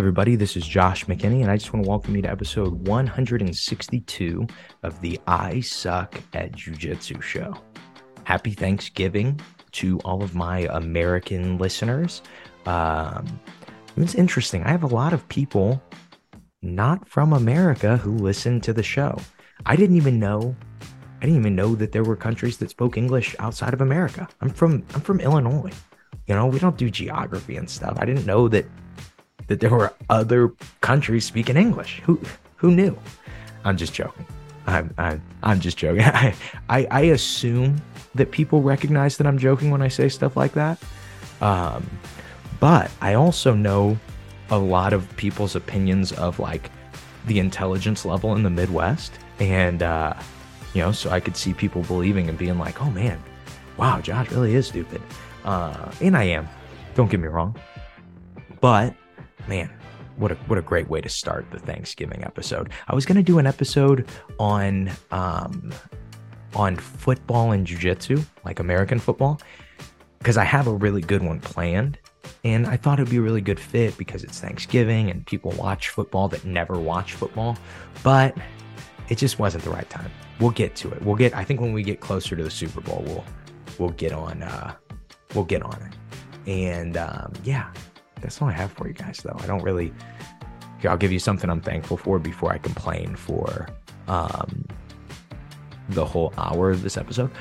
Everybody, this is Josh McKinney, and I just want to welcome you to episode 162 of the I Suck at Jiu-Jitsu show. Happy Thanksgiving to all of my American listeners. It's interesting. I have a lot of people not from America who listen to the show. I didn't even know that there were countries that spoke English outside of America. I'm from Illinois. You know, we don't do geography and stuff. I didn't know that there were other countries speaking English. Who knew? I'm just joking. I'm just joking. I assume that people recognize that I'm joking when I say stuff like that. But I also know a lot of people's opinions of like the intelligence level in the Midwest. And, so I could see people believing and being like, oh man, wow, Josh really is stupid. And I am, don't get me wrong. But man, what a great way to start the Thanksgiving episode. I was going to do an episode on football and jiu-jitsu, like American football, because I have a really good one planned. And I thought it'd be a really good fit because it's Thanksgiving and people watch football that never watch football, but it just wasn't the right time. We'll get to it. I think when we get closer to the Super Bowl, we'll get on it. And that's all I have for you guys, though. I'll give you something I'm thankful for before I complain for the whole hour of this episode.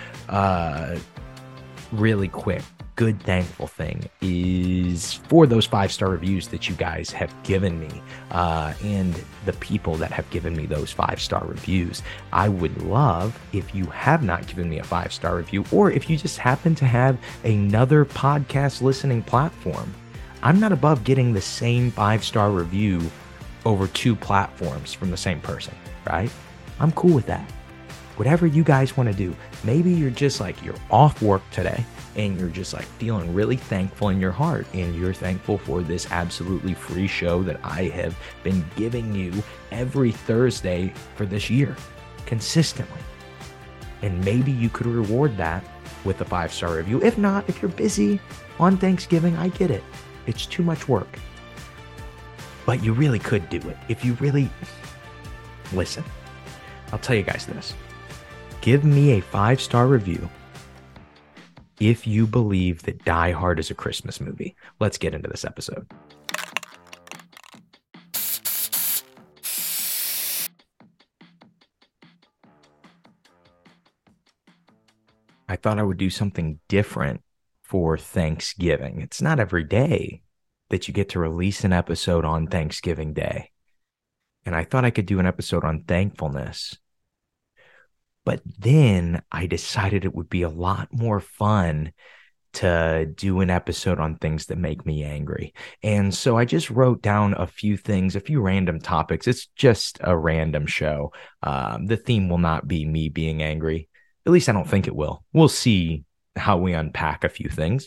Really quick, good thankful thing is for those 5-star reviews that you guys have given me and the people that have given me those 5-star reviews. I would love if you have not given me a 5-star review, or if you just happen to have another podcast listening platform. I'm not above getting the same 5-star review over 2 platforms from the same person, right? I'm cool with that. Whatever you guys want to do. Maybe you're just like, you're off work today and you're just like feeling really thankful in your heart, and you're thankful for this absolutely free show that I have been giving you every Thursday for this year consistently. And maybe you could reward that with a 5-star review. If not, if you're busy on Thanksgiving, I get it. It's too much work. But you really could do it. If you really listen, I'll tell you guys this. Give me a 5-star review if you believe that Die Hard is a Christmas movie. Let's get into this episode. I thought I would do something different for Thanksgiving. It's not every day that you get to release an episode on Thanksgiving Day. And I thought I could do an episode on thankfulness. But then I decided it would be a lot more fun to do an episode on things that make me angry. And so I just wrote down a few things, a few random topics. It's just a random show. The theme will not be me being angry. At least I don't think it will. We'll see how we unpack a few things.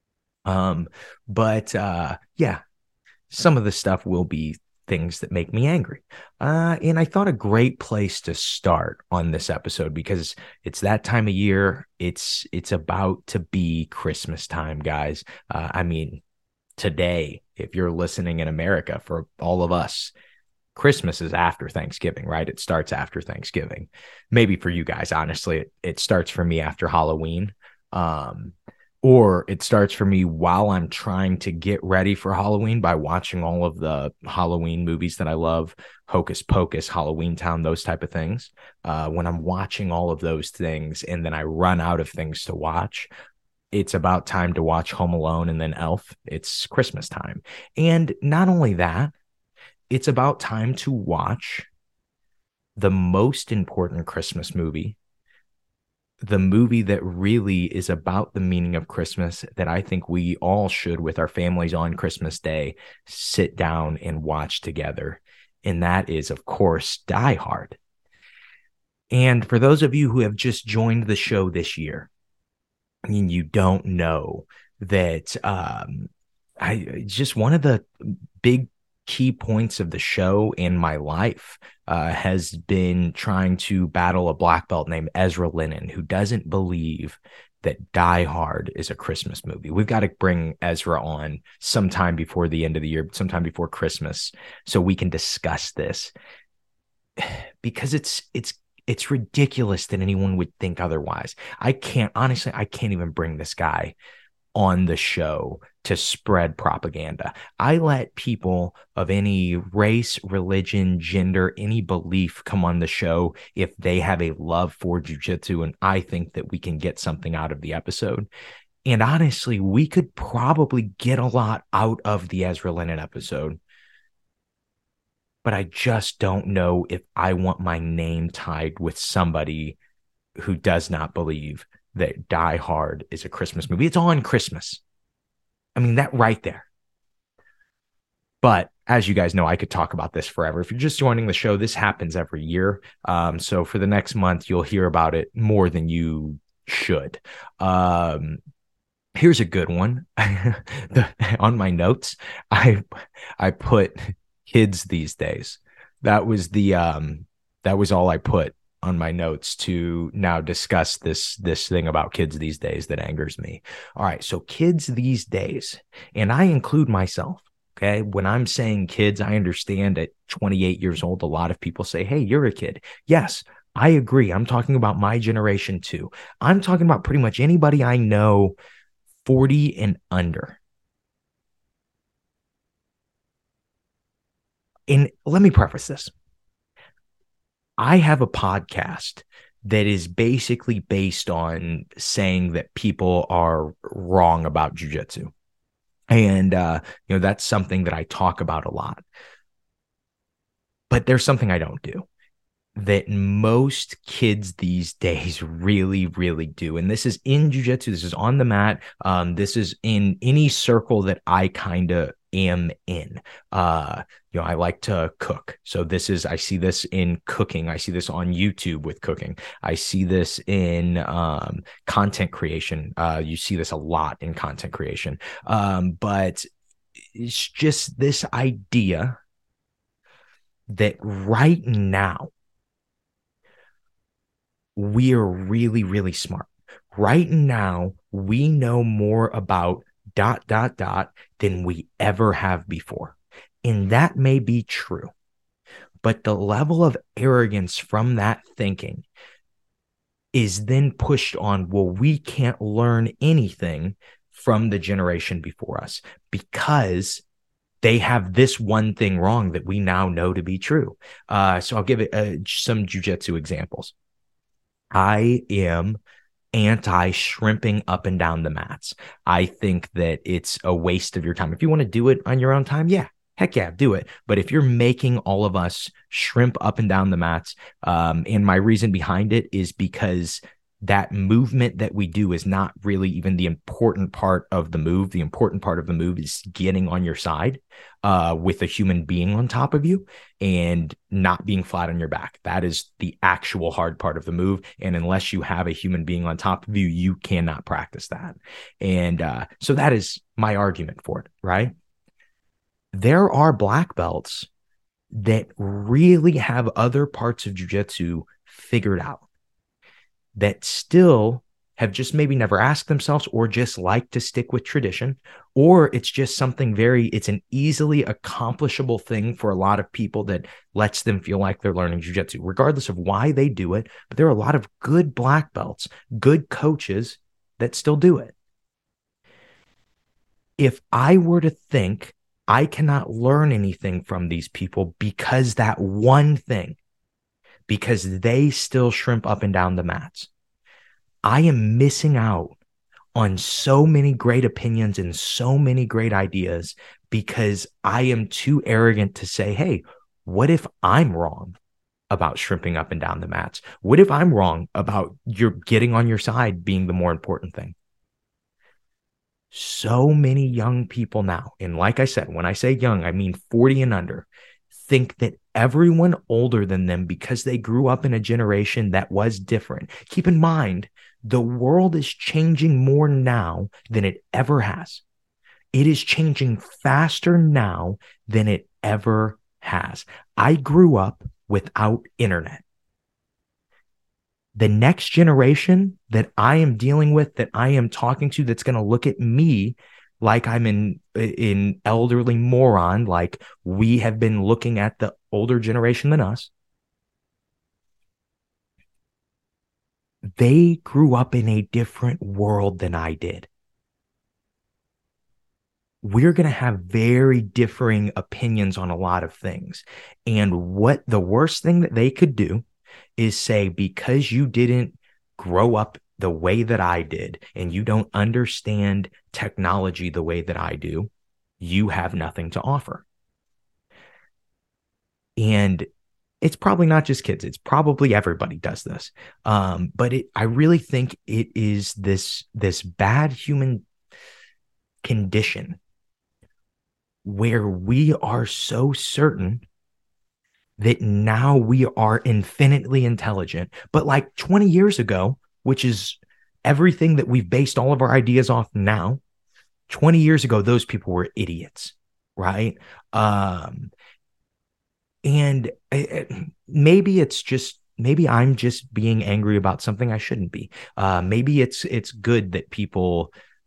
But some of the stuff will be things that make me angry. And I thought a great place to start on this episode, because it's that time of year. It's about to be Christmas time, guys. Today, if you're listening in America, for all of us, Christmas is after Thanksgiving, right? It starts after Thanksgiving. Maybe for you guys, honestly, it starts for me after Halloween. Or it starts for me while I'm trying to get ready for Halloween by watching all of the Halloween movies that I love, Hocus Pocus, Halloween Town, those type of things. When I'm watching all of those things and then I run out of things to watch, it's about time to watch Home Alone and then Elf. It's Christmas time. And not only that, it's about time to watch the most important Christmas movie, the movie that really is about the meaning of Christmas, that I think we all should, with our families on Christmas Day, sit down and watch together. And that is, of course, Die Hard. And for those of you who have just joined the show this year, you don't know that just one of the big key points of the show in my life has been trying to battle a black belt named Ezra Lennon, who doesn't believe that Die Hard is a Christmas movie. We've got to bring Ezra on sometime before the end of the year, sometime before Christmas, so we can discuss this, because it's ridiculous that anyone would think otherwise. I can't even bring this guy on the show to spread propaganda. I let people of any race, religion, gender, any belief come on the show if they have a love for jiu-jitsu and I think that we can get something out of the episode. And honestly, we could probably get a lot out of the Ezra Lennon episode, but I just don't know if I want my name tied with somebody who does not believe that Die Hard is a Christmas movie. It's on Christmas. I mean, that right there. But as you guys know, I could talk about this forever. If you're just joining the show, this happens every year. So for the next month, you'll hear about it more than you should. Here's a good one. On my notes, I put kids these days. That was all I put on my notes to now discuss this thing about kids these days that angers me. All right, so kids these days, and I include myself. Okay, when I'm saying kids, I understand at 28 years old, a lot of people say, "Hey, you're a kid." Yes, I agree. I'm talking about my generation too. I'm talking about pretty much anybody I know 40 and under. And let me preface this. I have a podcast that is basically based on saying that people are wrong about jiu-jitsu. And, that's something that I talk about a lot. But there's something I don't do that most kids these days really, really do. And this is in jiu-jitsu. This is on the mat. This is in any circle that I kind of am in. I like to cook. So I see this in cooking. I see this on YouTube with cooking. I see this in content creation. You see this a lot in content creation. But it's just this idea that right now, we are really, really smart. Right now, we know more about ... than we ever have before. And that may be true. But the level of arrogance from that thinking is then pushed on, well, we can't learn anything from the generation before us because they have this one thing wrong that we now know to be true. So I'll give it some jiu-jitsu examples. I am anti-shrimping up and down the mats. I think that it's a waste of your time. If you want to do it on your own time, yeah, heck yeah, do it. But if you're making all of us shrimp up and down the mats, and my reason behind it is because that movement that we do is not really even the important part of the move. The important part of the move is getting on your side with a human being on top of you and not being flat on your back. That is the actual hard part of the move. And unless you have a human being on top of you, you cannot practice that. And so that is my argument for it, right? There are black belts that really have other parts of jiu-jitsu figured out, that still have just maybe never asked themselves or just like to stick with tradition, or it's just something it's an easily accomplishable thing for a lot of people that lets them feel like they're learning jiu-jitsu, regardless of why they do it. But there are a lot of good black belts, good coaches that still do it. If I were to think I cannot learn anything from these people because that one thing, because they still shrimp up and down the mats, I am missing out on so many great opinions and so many great ideas because I am too arrogant to say, hey, what if I'm wrong about shrimping up and down the mats? What if I'm wrong about your getting on your side being the more important thing? So many young people now, and like I said, when I say young, I mean 40 and under, think that everyone older than them, because they grew up in a generation that was different. Keep in mind, the world is changing more now than it ever has. It is changing faster now than it ever has. I grew up without internet. The next generation that I am dealing with, that I am talking to, that's going to look at me like I'm in elderly moron, like we have been looking at the older generation than us. They grew up in a different world than I did. We're going to have very differing opinions on a lot of things. And what the worst thing that they could do is say, because you didn't grow up the way that I did and you don't understand technology the way that I do, you have nothing to offer. And it's probably not just kids. It's probably everybody does this. But I really think it is this bad human condition where we are so certain that now we are infinitely intelligent. But like 20 years ago, which is everything that we've based all of our ideas off now, 20 years ago, those people were idiots, right? And maybe I'm just being angry about something I shouldn't be. Maybe it's good that people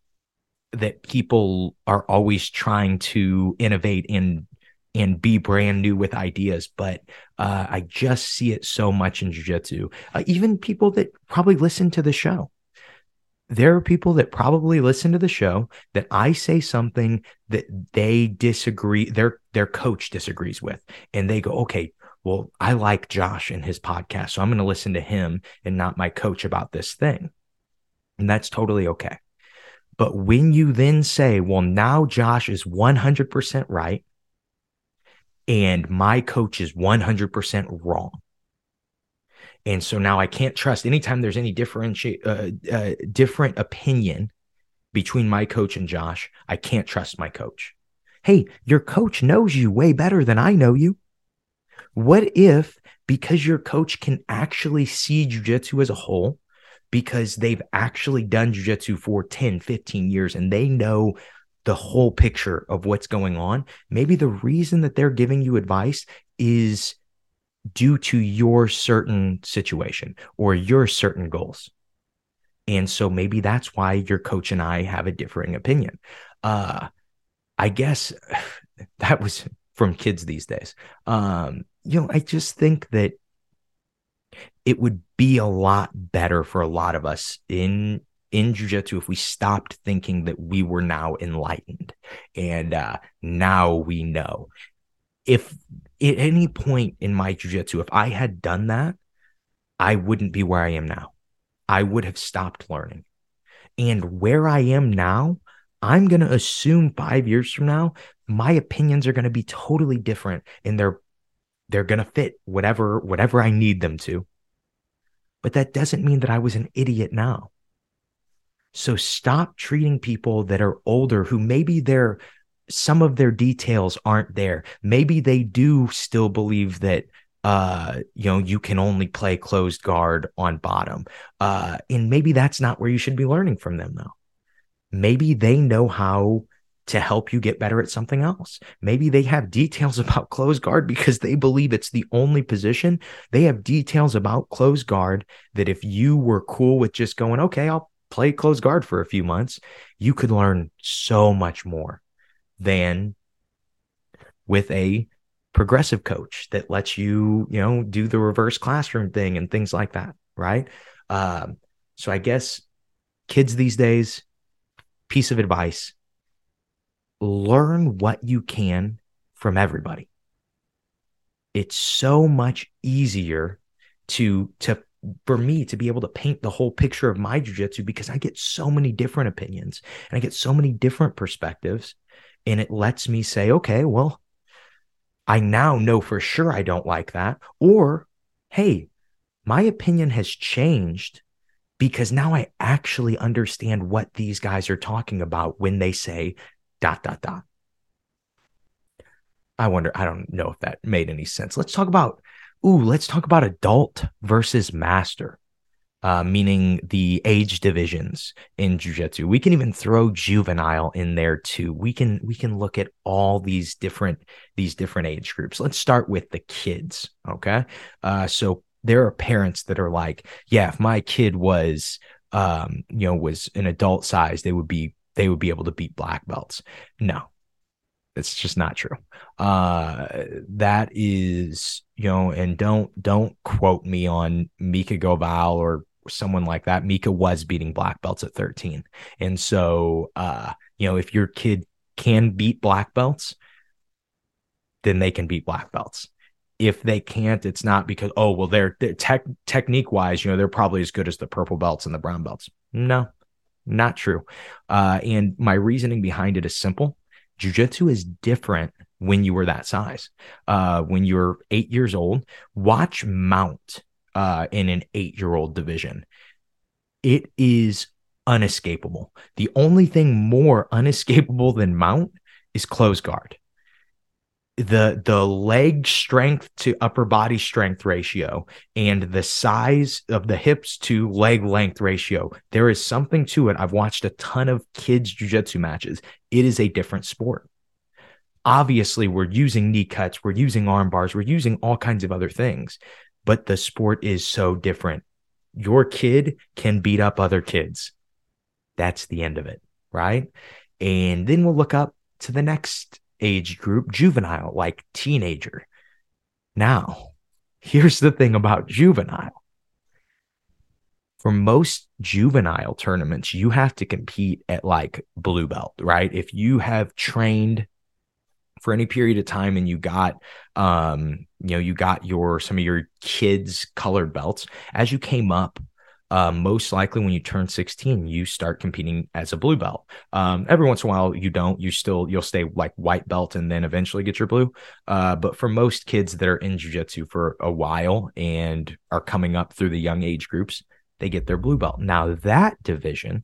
are always trying to innovate and be brand new with ideas, but I just see it so much in jiu-jitsu. Even people that probably listen to the show. There are people that probably listen to the show that I say something that they disagree, their coach disagrees with, and they go, okay, well, I like Josh and his podcast, so I'm going to listen to him and not my coach about this thing. And that's totally okay. But when you then say, well, now Josh is 100% right and my coach is 100% wrong, and so now I can't trust anytime there's any different opinion between my coach and Josh, I can't trust my coach. Hey, your coach knows you way better than I know you. What if, because your coach can actually see jiu-jitsu as a whole, because they've actually done jiu-jitsu for 10, 15 years and they know the whole picture of what's going on, maybe the reason that they're giving you advice is due to your certain situation or your certain goals. And so maybe that's why your coach and I have a differing opinion. I guess that was from kids these days. I just think that it would be a lot better for a lot of us in jiu-jitsu if we stopped thinking that we were now enlightened and now we know. If at any point in my jiu-jitsu, if I had done that, I wouldn't be where I am now. I would have stopped learning. And where I am now, I'm going to assume 5 years from now, my opinions are going to be totally different and they're going to fit whatever I need them to. But that doesn't mean that I was an idiot now. So stop treating people that are older who maybe some of their details aren't there. Maybe they do still believe that you can only play closed guard on bottom. And maybe that's not where you should be learning from them, though. Maybe they know how to help you get better at something else. Maybe they have details about closed guard because they believe it's the only position. They have details about closed guard that if you were cool with just going, okay, I'll play closed guard for a few months, you could learn so much more than with a progressive coach that lets you, do the reverse classroom thing and things like that, right? So I guess kids these days, piece of advice, learn what you can from everybody. It's so much easier for me to be able to paint the whole picture of my jiu-jitsu because I get so many different opinions and I get so many different perspectives. And it lets me say, okay, well, I now know for sure I don't like that. Or, hey, my opinion has changed because now I actually understand what these guys are talking about when they say ... I don't know if that made any sense. Let's talk about adult versus master. Meaning the age divisions in jiu-jitsu. We can even throw juvenile in there too. We can look at all these different age groups. Let's start with the kids. Okay. So there are parents that are like, yeah, if my kid was, was an adult size, they would be able to beat black belts. No, it's just not true. That is, and don't quote me on Mika Goval or someone like that. Mika was beating black belts at 13. And so, if your kid can beat black belts, then they can beat black belts. If they can't, it's not because, oh, well, they're technique wise, they're probably as good as the purple belts and the brown belts. No, not true. And my reasoning behind it is simple. Jiu-jitsu is different when you were that size. When you're 8 years old, watch Mount in an 8-year-old division. It is unescapable. The only thing more unescapable than Mount is close guard. The leg strength to upper body strength ratio and the size of the hips to leg length ratio, there is something to it. I've watched a ton of kids jiu-jitsu matches. It is a different sport. Obviously, we're using knee cuts, we're using arm bars, we're using all kinds of other things, but the sport is so different. Your kid can beat up other kids. That's the end of it, right? And then we'll look up to the next age group, juvenile, like teenager. Now, here's the thing about juvenile. For most juvenile tournaments, you have to compete at like blue belt, right? If you have trained for any period of time and you got you got some of your kids colored belts, as you came up, most likely when you turn 16, you start competing as a blue belt. Every once in a while, you'll stay like white belt and then eventually get your blue. But for most kids that are in jiu-jitsu for a while and are coming up through the young age groups, they get their blue belt. Now that division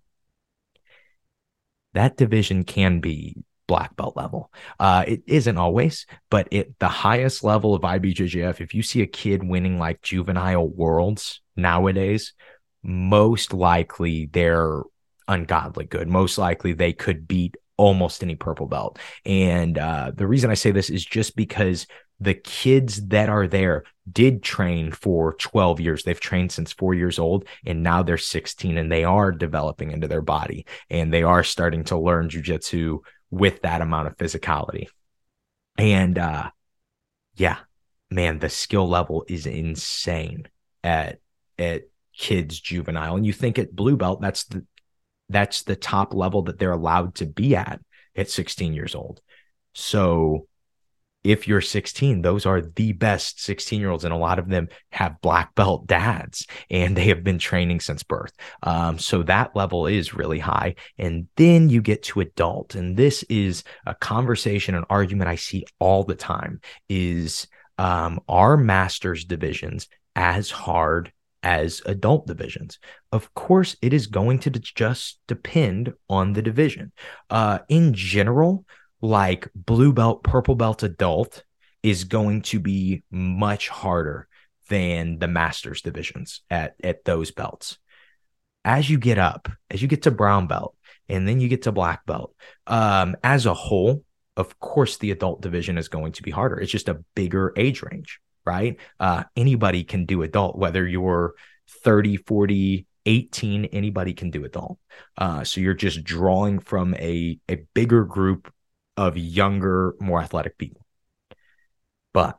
can be black belt level. It isn't always, but at the highest level of IBJJF, if you see a kid winning like juvenile worlds nowadays, most likely they're ungodly good. Most likely they could beat almost any purple belt. And the reason I say this is just because the kids that are there did train for 12 years. They've trained since 4 years old, and now they're 16 and they are developing into their body and they are starting to learn jiu-jitsu with that amount of physicality. And yeah, man, the skill level is insane at kids juvenile. And you think at blue belt, that's the top level that they're allowed to be at 16 years old. So if you're 16, those are the best 16-year-olds, and a lot of them have black belt dads, and they have been training since birth. So that level is really high. And then you get to adult, and this is a conversation, an argument I see all the time is, are masters divisions as hard as adult divisions? Of course, it is going to just depend on the division. In general, like blue belt, purple belt adult is going to be much harder than the masters divisions at those belts. As you get to brown belt, and then you get to black belt, as a whole, of course, the adult division is going to be harder. It's just a bigger age range, right? Anybody can do adult, whether you're 30, 40, 18, anybody can do adult. So you're just drawing from a bigger group of younger, more athletic people. But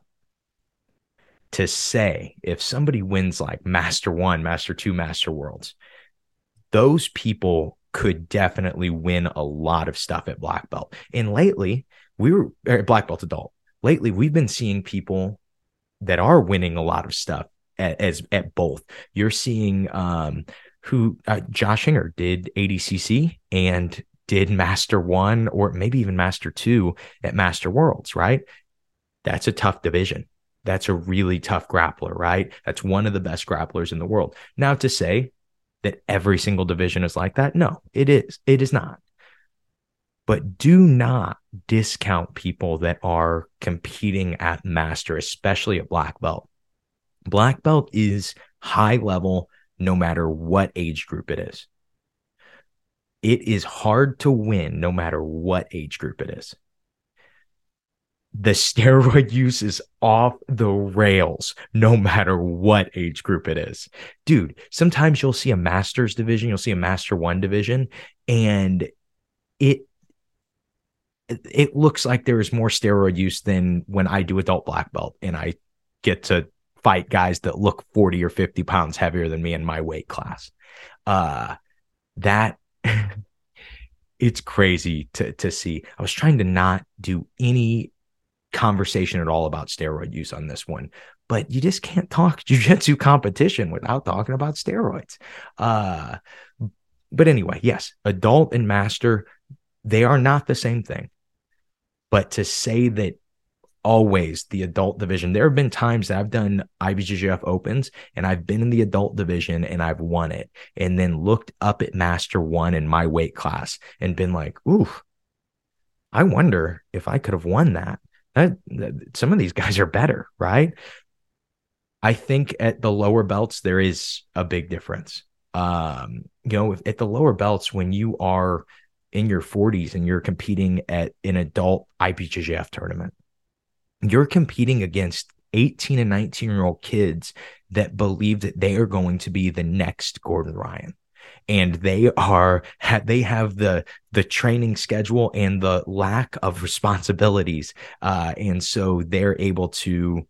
to say if somebody wins like Master 1, Master 2, Master Worlds, those people could definitely win a lot of stuff at black belt. And lately, black belt adult. Lately, we've been seeing people that are winning a lot of stuff at both. You're seeing Josh Hinger did ADCC and did Master 1 or maybe even Master 2 at Master Worlds, right? That's a tough division. That's a really tough grappler, right? That's one of the best grapplers in the world. Now, to say that every single division is like that, no, it is not. But do not discount people that are competing at master, especially at black belt. Black belt is high level no matter what age group it is. It is hard to win no matter what age group it is. the steroid use is off the rails no matter what age group it is. Dude, sometimes you'll see a master's division, you'll see a master one division, and it it looks like there is more steroid use than when I do adult black belt and I get to fight guys that look 40 or 50 pounds heavier than me in my weight class. That it's crazy to see. I was trying to not do any conversation at all about steroid use on this one, but you just can't talk jiu-jitsu competition without talking about steroids. But anyway, yes, adult and master, they are not the same thing. But to say that always the adult division, there have been times that I've done IBJJF opens and I've been in the adult division and I've won it, and then looked up at master one in my weight class and been like, ooh, I wonder if I could have won that. Some of these guys are better, right? I think at the lower belts, there is a big difference. At the lower belts, when you are in your 40s and you're competing at an adult IBJJF tournament, you're competing against 18 and 19-year-old kids that believe that they are going to be the next Gordon Ryan. And they have the training schedule and the lack of responsibilities. And so they're able to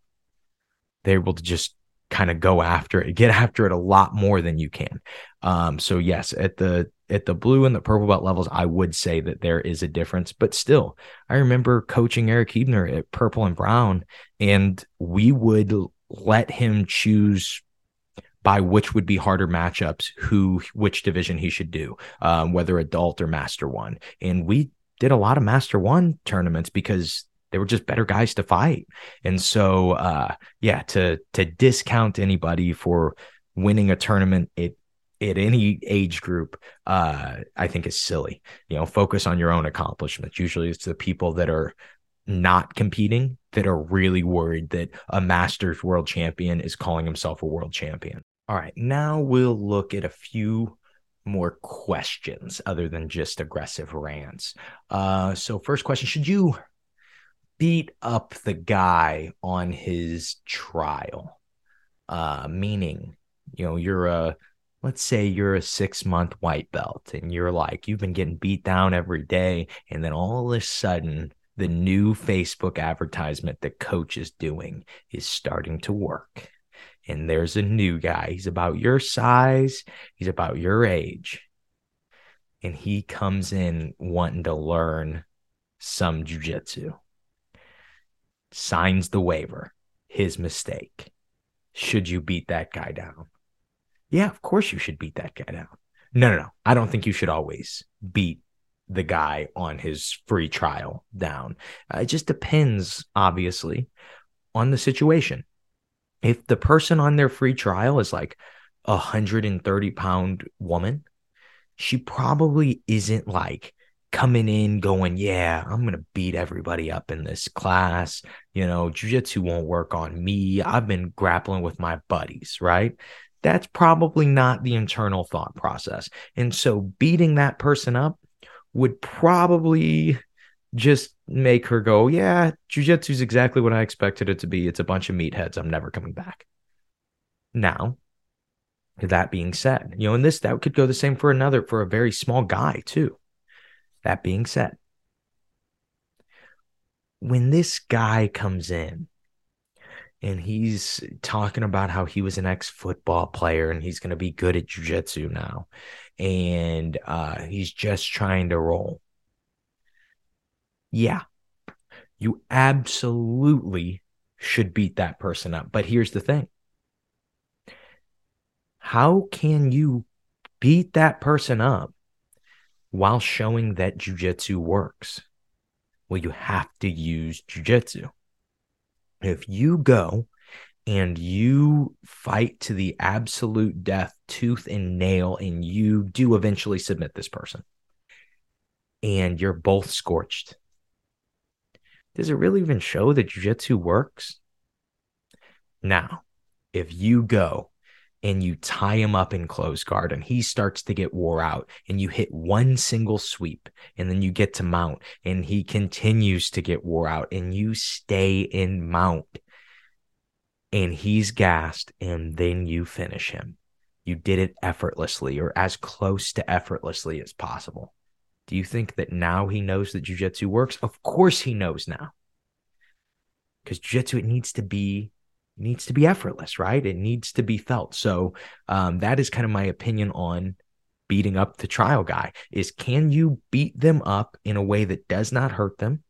just kind of go after it, get after it a lot more than you can. So yes, at the blue and the purple belt levels, I would say that there is a difference, but still, I remember coaching Eric Hebner at purple and brown, and we would let him choose by which would be harder matchups, which division he should do, whether adult or master one. And we did a lot of master one tournaments because they were just better guys to fight. And so, to discount anybody for winning a tournament at any age group, I think is silly. Focus on your own accomplishments. Usually it's the people that are not competing that are really worried that a Masters world champion is calling himself a world champion. All right, now we'll look at a few more questions other than just aggressive rants. So first question, should you beat up the guy on his trial? Meaning, let's say you're a 6-month white belt and you've been getting beat down every day. And then all of a sudden, the new Facebook advertisement that coach is doing is starting to work. And there's a new guy. He's about your size. He's about your age. And he comes in wanting to learn some jiu-jitsu. Signs the waiver. His mistake. Should you beat that guy down? Yeah, of course you should beat that guy down. No. I don't think you should always beat the guy on his free trial down. It just depends, obviously, on the situation. If the person on their free trial is like a 130-pound woman, she probably isn't like coming in going, yeah, I'm going to beat everybody up in this class. Jiu-jitsu won't work on me. I've been grappling with my buddies, right? That's probably not the internal thought process. And so beating that person up would probably just make her go, yeah, jiu-jitsu is exactly what I expected it to be. It's a bunch of meatheads. I'm never coming back. Now, that being said, and that could go the same for a very small guy too. That being said, when this guy comes in and he's talking about how he was an ex-football player and he's going to be good at jiu-jitsu now, and he's just trying to roll. Yeah, you absolutely should beat that person up. But here's the thing. How can you beat that person up while showing that jiu-jitsu works? Well, you have to use jiu-jitsu. If you go and you fight to the absolute death, tooth and nail, and you do eventually submit this person, and you're both scorched, does it really even show that jiu-jitsu works? Now, if you go and you tie him up in close guard and he starts to get wore out and you hit one single sweep and then you get to mount and he continues to get wore out and you stay in mount and he's gassed and then you finish him. You did it effortlessly or as close to effortlessly as possible. Do you think that now he knows that jiu-jitsu works? Of course he knows now. Because jiu-jitsu, it needs to be effortless, right? It needs to be felt. So that is kind of my opinion on beating up the trial guy is, can you beat them up in a way that does not hurt them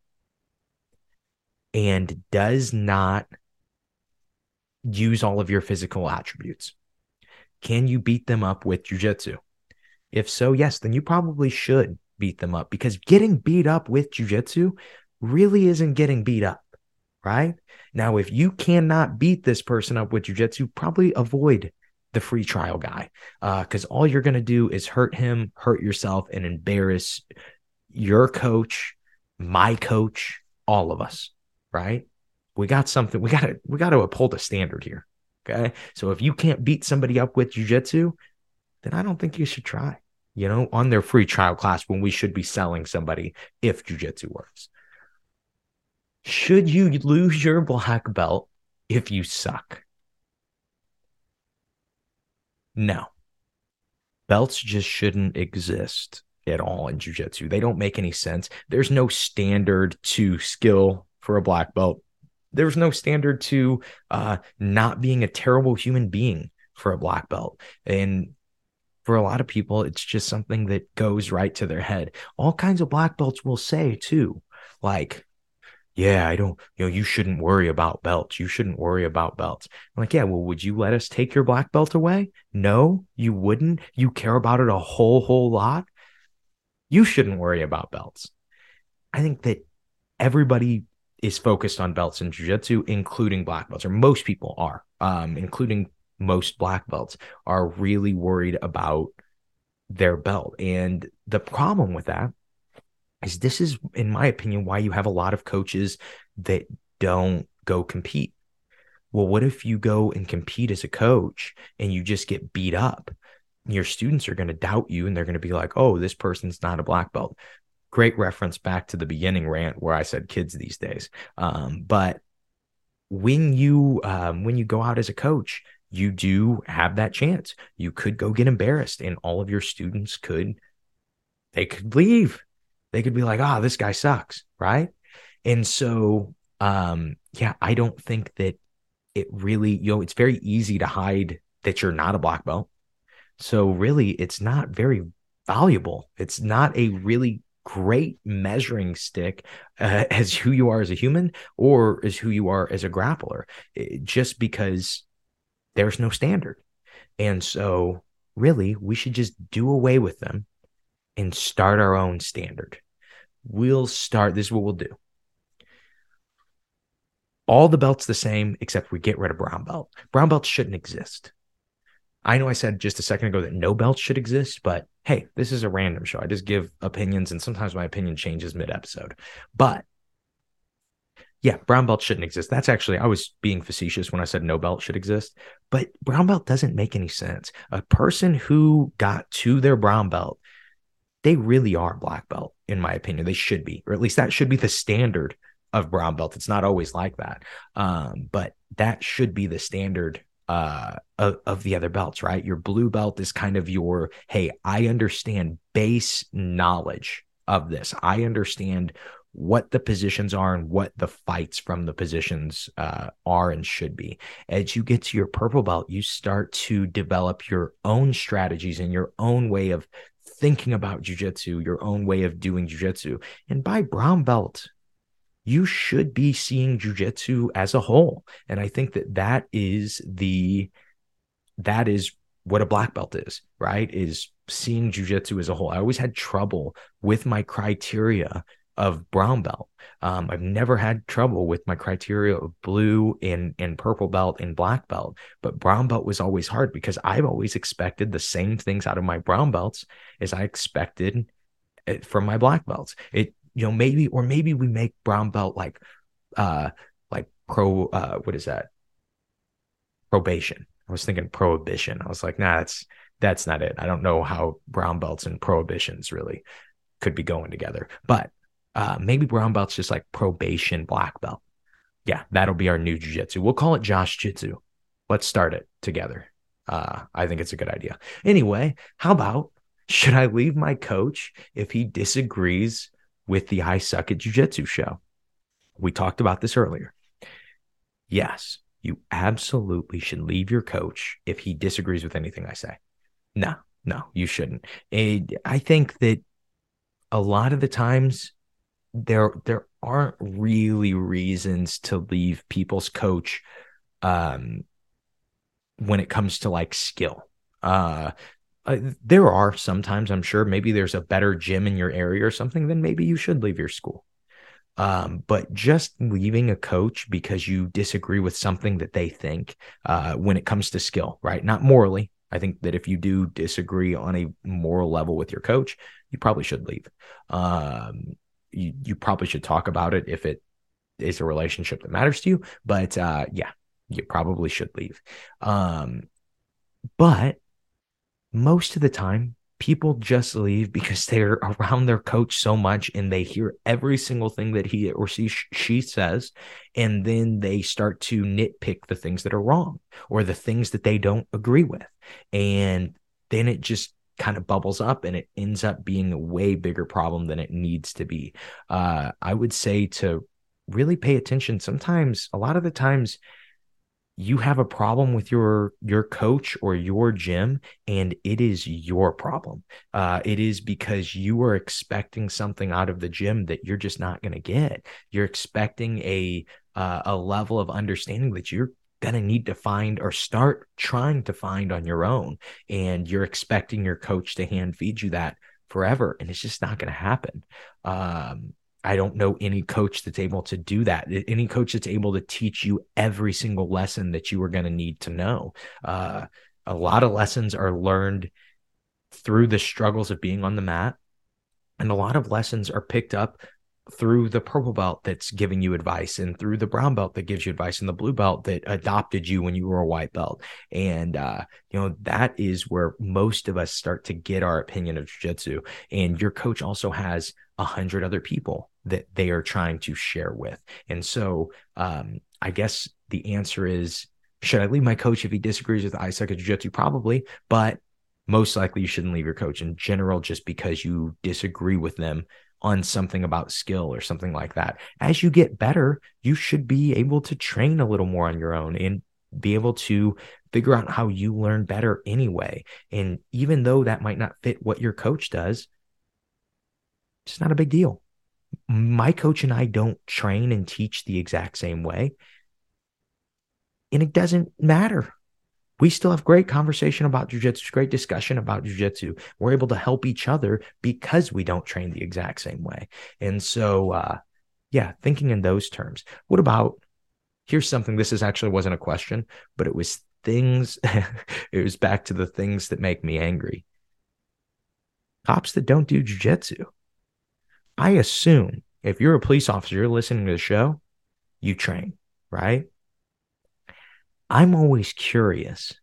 and does not use all of your physical attributes? Can you beat them up with jiu-jitsu? If so, yes, then you probably should beat them up, because getting beat up with jiu-jitsu really isn't getting beat up, right? Now, if you cannot beat this person up with jiu-jitsu, probably avoid the free trial guy, because all you're going to do is hurt him, hurt yourself, and embarrass your coach, my coach, all of us, right? We got something. We got to uphold a standard here. Okay. So if you can't beat somebody up with jiu-jitsu, then I don't think you should try, on their free trial class when we should be selling somebody if jiu-jitsu works. Should you lose your black belt if you suck? No. Belts just shouldn't exist at all in jiu-jitsu. They don't make any sense. There's no standard to skill for a black belt. There's no standard to not being a terrible human being for a black belt. And for a lot of people, it's just something that goes right to their head. All kinds of black belts will say too, like, yeah, I don't, you shouldn't worry about belts. You shouldn't worry about belts. I'm like, yeah, well, would you let us take your black belt away? No, you wouldn't. You care about it a whole lot. You shouldn't worry about belts. I think that everybody is focused on belts in jiu-jitsu, including black belts, or most people are, including most black belts, are really worried about their belt. And the problem with that is, this is, in my opinion, why you have a lot of coaches that don't go compete. Well, what if you go and compete as a coach and you just get beat up? Your students are going to doubt you and they're going to be like, oh, this person's not a black belt. Great reference back to the beginning rant where I said kids these days. But when you go out as a coach, you do have that chance. You could go get embarrassed and all of your students could leave. They could be like, this guy sucks, right? And so, I don't think that it really, it's very easy to hide that you're not a black belt. So really, it's not very valuable. It's not a really great measuring stick as who you are as a human or as who you are as a grappler, just because there's no standard. And so really, we should just do away with them and start our own standard. This is what we'll do. All the belts the same, except we get rid of brown belt. Brown belts shouldn't exist. I know I said just a second ago that no belts should exist, but hey, this is a random show. I just give opinions, and sometimes my opinion changes mid-episode. But yeah, brown belt shouldn't exist. That's actually, I was being facetious when I said no belt should exist, but brown belt doesn't make any sense. A person who got to their brown belt, they really are black belt, in my opinion. They should be, or at least that should be the standard of brown belt. It's not always like that, but that should be the standard of the other belts, right? Your blue belt is kind of your, hey, I understand base knowledge of this. I understand what the positions are and what the fights from the positions are and should be. As you get to your purple belt, you start to develop your own strategies and your own way of thinking about jiu-jitsu, your own way of doing jiu-jitsu. And by brown belt, you should be seeing jiu-jitsu as a whole. And I think that is what a black belt is, right? Is seeing jiu-jitsu as a whole. I always had trouble with my criteria of brown belt. I've never had trouble with my criteria of blue and purple belt and black belt, but brown belt was always hard because I've always expected the same things out of my brown belts as I expected from my black belts. Maybe we make brown belt like probation. I was thinking prohibition. I was like, nah, that's not it. I don't know how brown belts and prohibitions really could be going together, but maybe brown belt's just like probation black belt. Yeah, that'll be our new jiu-jitsu. We'll call it Josh Jitsu. Let's start it together. I think it's a good idea. Anyway, how about, should I leave my coach if he disagrees with the I Suck at Jiu-Jitsu show? We talked about this earlier. Yes, you absolutely should leave your coach if he disagrees with anything I say. No, no, you shouldn't. I think that a lot of the times there aren't really reasons to leave people's coach when it comes to like skill. There are sometimes, I'm sure, maybe there's a better gym in your area or something, then maybe you should leave your school. But just leaving a coach because you disagree with something that they think when it comes to skill, right? Not morally. I think that if you do disagree on a moral level with your coach, you probably should leave. You probably should talk about it if it is a relationship that matters to you. But yeah, you probably should leave. But most of the time, people just leave because they're around their coach so much and they hear every single thing that he or she says. And then they start to nitpick the things that are wrong or the things that they don't agree with. And then it just kind of bubbles up and it ends up being a way bigger problem than it needs to be. I would say to really pay attention. Sometimes, a lot of the times, you have a problem with your coach or your gym, and it is your problem. It is because you are expecting something out of the gym that you're just not going to get. You're expecting a level of understanding that you're going to need to find or start trying to find on your own. And you're expecting your coach to hand feed you that forever. And it's just not going to happen. I don't know any coach that's able to do that. Any coach that's able to teach you every single lesson that you are going to need to know. A lot of lessons are learned through the struggles of being on the mat. And a lot of lessons are picked up through the purple belt that's giving you advice and through the brown belt that gives you advice and the blue belt that adopted you when you were a white belt. And, that is where most of us start to get our opinion of jiu-jitsu. And your coach also has 100 other people that they are trying to share with. And so I guess the answer is, should I leave my coach if he disagrees with I Suck at Jiu-Jitsu? Probably, but most likely you shouldn't leave your coach in general just because you disagree with them on something about skill or something like that. As you get better, you should be able to train a little more on your own and be able to figure out how you learn better anyway. And even though that might not fit what your coach does, it's not a big deal. My coach and I don't train and teach the exact same way, and it doesn't matter. We still have great conversation about jiu-jitsu, great discussion about jiu-jitsu. We're able to help each other because we don't train the exact same way. And so, thinking in those terms. What about, here's something, this actually wasn't a question, but it was things, it was back to the things that make me angry. Cops that don't do jiu-jitsu. I assume if you're a police officer, you're listening to the show, you train, right? I'm always curious,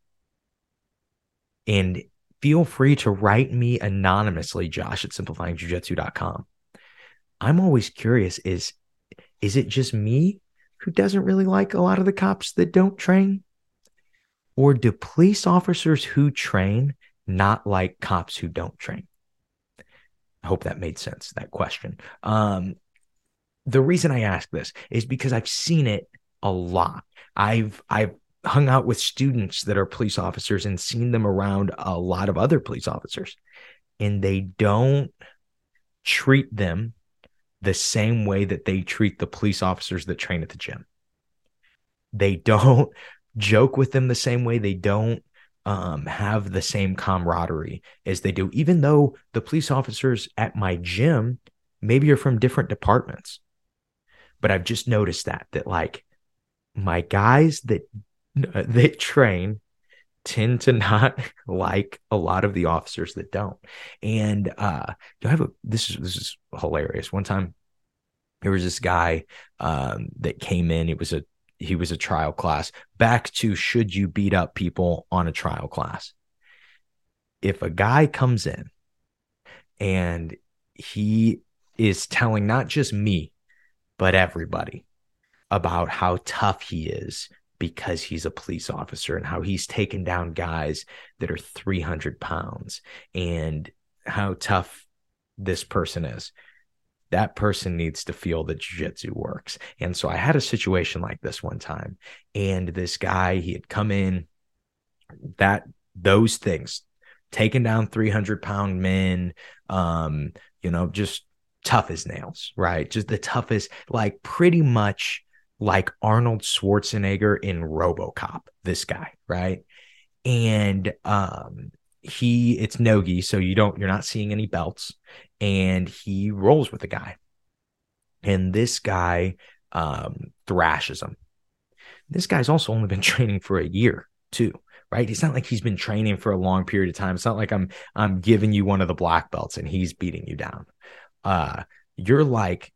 and feel free to write me anonymously, Josh at simplifyingjujitsu.com. I'm always curious, is it just me who doesn't really like a lot of the cops that don't train? Or do police officers who train not like cops who don't train? I hope that made sense, that question. The reason I ask this is because I've seen it a lot. I've hung out with students that are police officers and seen them around a lot of other police officers, and they don't treat them the same way that they treat the police officers that train at the gym. They don't joke with them the same way. They don't have the same camaraderie as they do, even though the police officers at my gym maybe are from different departments. But I've just noticed that like my guys that train tend to not like a lot of the officers that don't. And this is hilarious. One time there was this guy that came in. It was he was a trial class. Back to, should you beat up people on a trial class? If a guy comes in and he is telling not just me, but everybody about how tough he is because he's a police officer and how he's taken down guys that are 300 pounds and how tough this person is, that person needs to feel that jiu-jitsu works. And so I had a situation like this one time, and this guy, he had come in, those things, taking down 300-pound men, just tough as nails, right? Just the toughest, like pretty much like Arnold Schwarzenegger in RoboCop, this guy, right? And it's no-gi, so you're not seeing any belts, and he rolls with the guy, and this guy thrashes him. This guy's also only been training for a year too, right? It's not like he's been training for a long period of time. It's not like I'm giving you one of the black belts and he's beating you down. You're like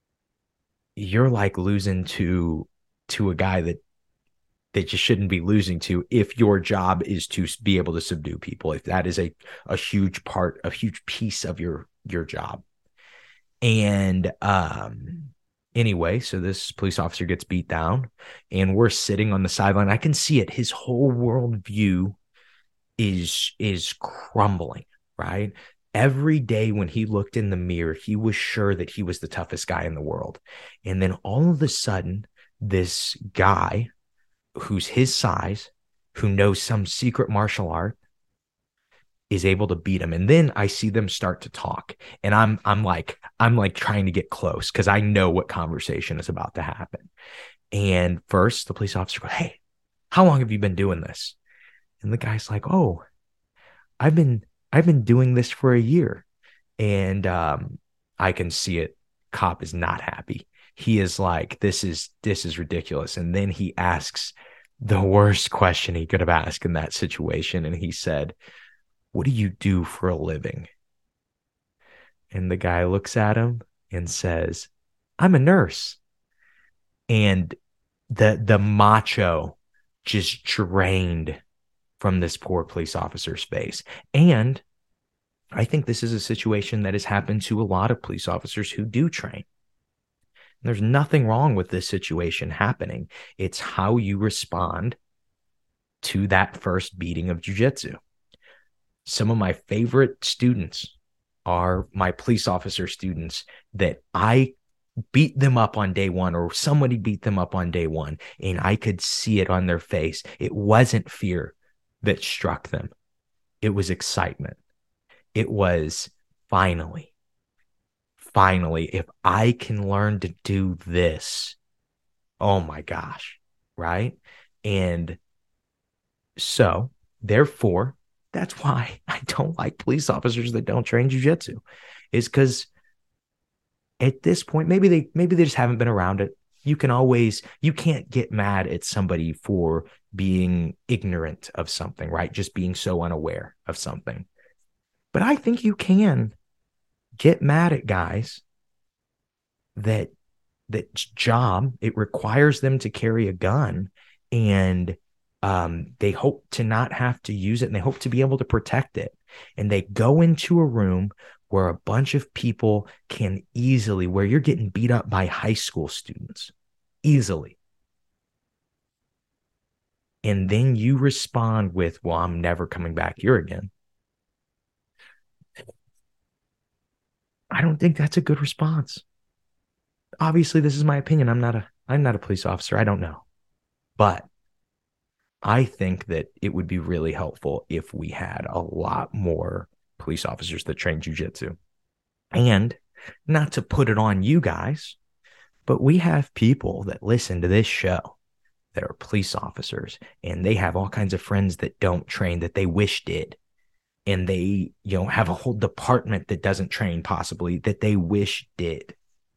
losing to a guy that you shouldn't be losing to, if your job is to be able to subdue people, if that is a huge part, a huge piece of your job. And anyway, so this police officer gets beat down, and we're sitting on the sideline. I can see it. His whole worldview is crumbling, right? Every day when he looked in the mirror, he was sure that he was the toughest guy in the world. And then all of a sudden, this guy who's his size, who knows some secret martial art, is able to beat him. And then I see them start to talk, and I'm like trying to get close because I know what conversation is about to happen. And first the police officer goes, "Hey, how long have you been doing this?" And the guy's like, "Oh, I've been doing this for a year." And I can see it. Cop is not happy. He is like, this is ridiculous. And then he asks the worst question he could have asked in that situation. And he said, "What do you do for a living?" And the guy looks at him and says, "I'm a nurse." And the macho just drained from this poor police officer's face. And I think this is a situation that has happened to a lot of police officers who do train. There's nothing wrong with this situation happening. It's how you respond to that first beating of jiu-jitsu. Some of my favorite students are my police officer students that I beat them up on day one, or somebody beat them up on day one, and I could see it on their face. It wasn't fear that struck them. It was excitement. It was finally, if I can learn to do this, oh my gosh, right? And so, therefore, that's why I don't like police officers that don't train jiu-jitsu, is because at this point, maybe they just haven't been around it. You can't get mad at somebody for being ignorant of something, right? Just being so unaware of something. But I think you can get mad at guys that job, it requires them to carry a gun, and they hope to not have to use it, and they hope to be able to protect it. And they go into a room where a bunch of people can easily, where you're getting beat up by high school students easily. And then you respond with, "Well, I'm never coming back here again." I don't think that's a good response. Obviously, this is my opinion. I'm not a police officer. I don't know. But I think that it would be really helpful if we had a lot more police officers that train jiu-jitsu. And not to put it on you guys, but we have people that listen to this show that are police officers, and they have all kinds of friends that don't train that they wish did. And they, have a whole department that doesn't train, possibly, that they wish did.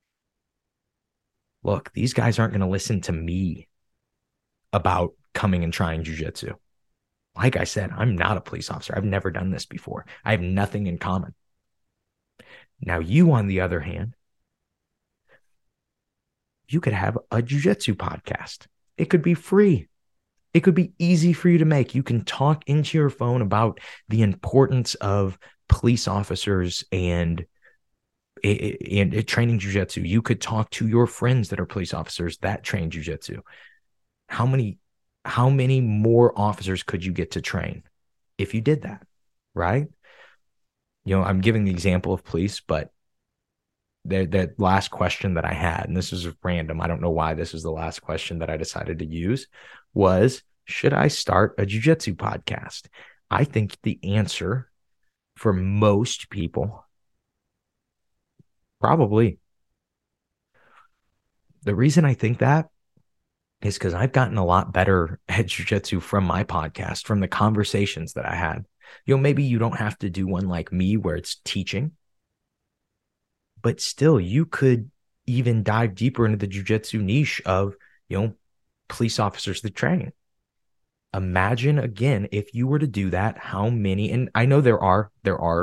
Look, these guys aren't going to listen to me about coming and trying jiu-jitsu. Like I said, I'm not a police officer. I've never done this before. I have nothing in common. Now, you, on the other hand, you could have a jiu-jitsu podcast, It could be free. It could be easy for you to make. You can talk into your phone about the importance of police officers and training jujitsu. You could talk to your friends that are police officers that train jujitsu. How many more officers could you get to train if you did that, right? I'm giving the example of police, but that last question that I had, and this is random, I don't know why this is the last question that I decided to use, was, should I start a jiu-jitsu podcast? I think the answer for most people, probably. The reason I think that is because I've gotten a lot better at jiu-jitsu from my podcast, from the conversations that I had. Maybe you don't have to do one like me where it's teaching, but still you could even dive deeper into the jiu-jitsu niche of, police officers that train. Imagine again, if you were to do that, how many, and I know there are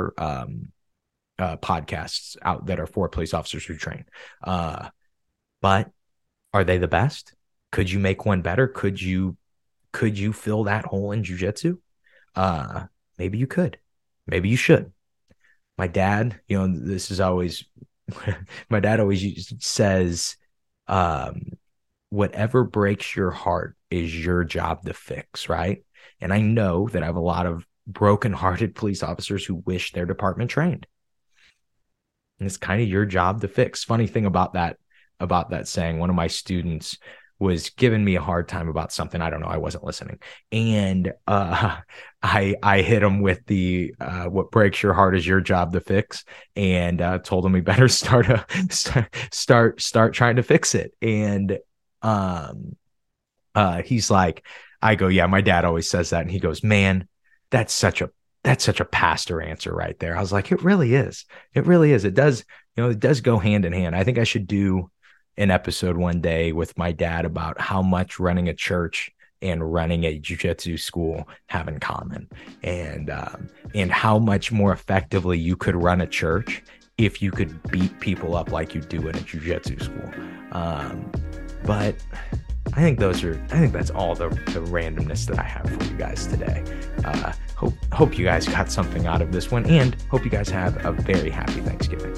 podcasts out that are for police officers who train. But are they the best? Could you make one better? Could you fill that hole in jiu-jitsu? Maybe you could. Maybe you should. My dad, this is always, my dad always says, whatever breaks your heart is your job to fix, right? And I know that I have a lot of broken-hearted police officers who wish their department trained. And it's kind of your job to fix. Funny thing about that saying, one of my students was giving me a hard time about something. I don't know. I wasn't listening. And I hit him with the what breaks your heart is your job to fix, and told him we better start trying to fix it. And he's like, I go, yeah, my dad always says that. And he goes, man, that's such a pastor answer right there. I was like, it really is. It really is. It does go hand in hand. I think I should do an episode one day with my dad about how much running a church and running a jiu-jitsu school have in common, and how much more effectively you could run a church if you could beat people up like you do in a jiu-jitsu school. But I think that's all the randomness that I have for you guys today. Hope you guys got something out of this one, and hope you guys have a very happy Thanksgiving.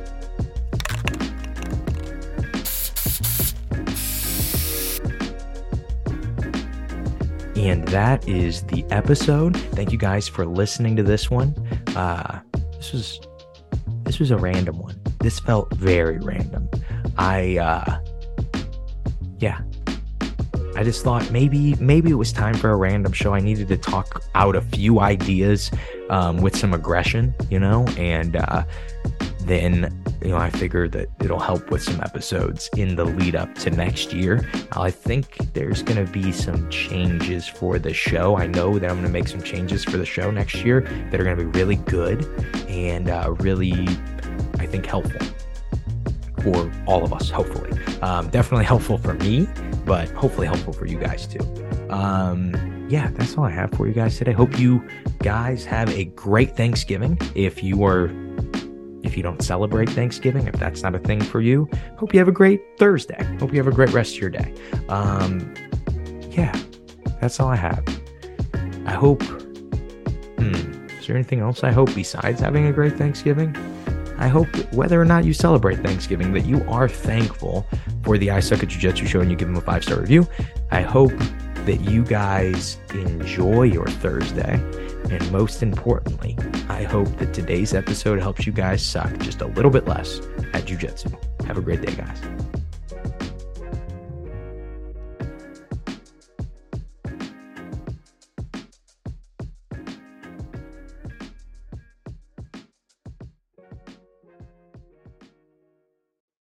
And that is the episode. Thank you guys for listening to this one. This was a random one. This felt very random. I just thought maybe it was time for a random show. I needed to talk out a few ideas with some aggression, and then I figured that it'll help with some episodes in the lead up to next year. I think there's going to be some changes for the show. I know that I'm going to make some changes for the show next year that are going to be really good and really, I think, helpful for all of us, hopefully. Definitely helpful for me, but hopefully helpful for you guys too. That's all I have for you guys today. Hope you guys have a great Thanksgiving. If you don't celebrate Thanksgiving, if that's not a thing for you, hope you have a great Thursday. Hope you have a great rest of your day. That's all I have. I hope, is there anything else I hope besides having a great Thanksgiving? I hope whether or not you celebrate Thanksgiving, that you are thankful for the I Suck at Jiu-Jitsu show and you give them a 5-star review. I hope that you guys enjoy your Thursday. And most importantly, I hope that today's episode helps you guys suck just a little bit less at jiu-jitsu. Have a great day, guys.